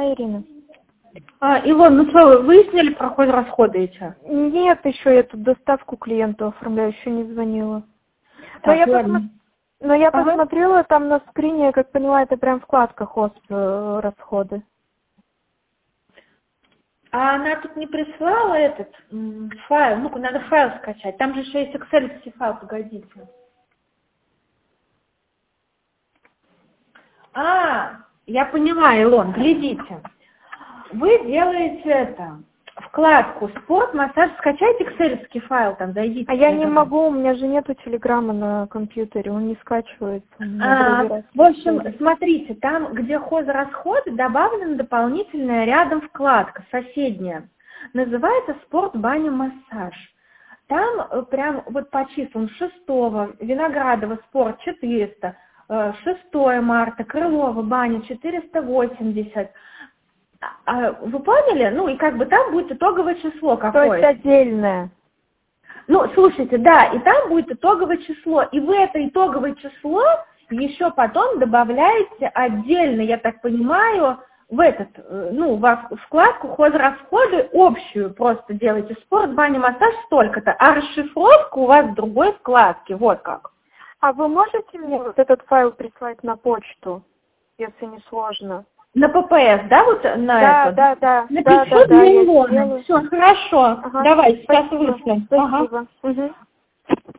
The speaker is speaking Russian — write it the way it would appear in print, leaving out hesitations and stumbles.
Да, Ирина. Илон, ну что, вы выяснили про хозрасходы эти? Нет, еще я тут доставку клиенту оформляю, еще не звонила. Так, ладно. Но я Ага. посмотрела там на скрине, я как поняла, это прям вкладка расходы. А она тут не прислала этот файл, ну надо файл скачать, там же еще есть Excel файл, погодите. Я поняла, Илон, глядите. Вы делаете вкладку «Спорт», «Массаж», скачайте Excel файл, там зайдите. А я не могу, у меня же нету телеграмма на компьютере, он не скачивается. В общем, смотрите, там, где хозрасходы, добавлена дополнительная рядом вкладка, соседняя. Называется «Спорт, баня, массаж». Там прям вот по числам 6-го, Виноградова спорт 400, 6 марта, Крылова баня 480. Вы поняли? Ну и как бы там будет итоговое число какое-то. То есть отдельное. Ну, слушайте, да, и там будет итоговое число. И вы это итоговое число еще потом добавляете отдельно, я так понимаю, во вкладку хозрасходы общую просто делаете. Спорт, баня, массаж столько-то. А расшифровка у вас в другой вкладке. Вот как. А вы можете мне вот этот файл прислать на почту, если не сложно? На ППС, да, вот на это? Да. Напишу для Илона. Все, хорошо. Ага, Давай, сейчас спасибо. вышлем. Спасибо. Ага.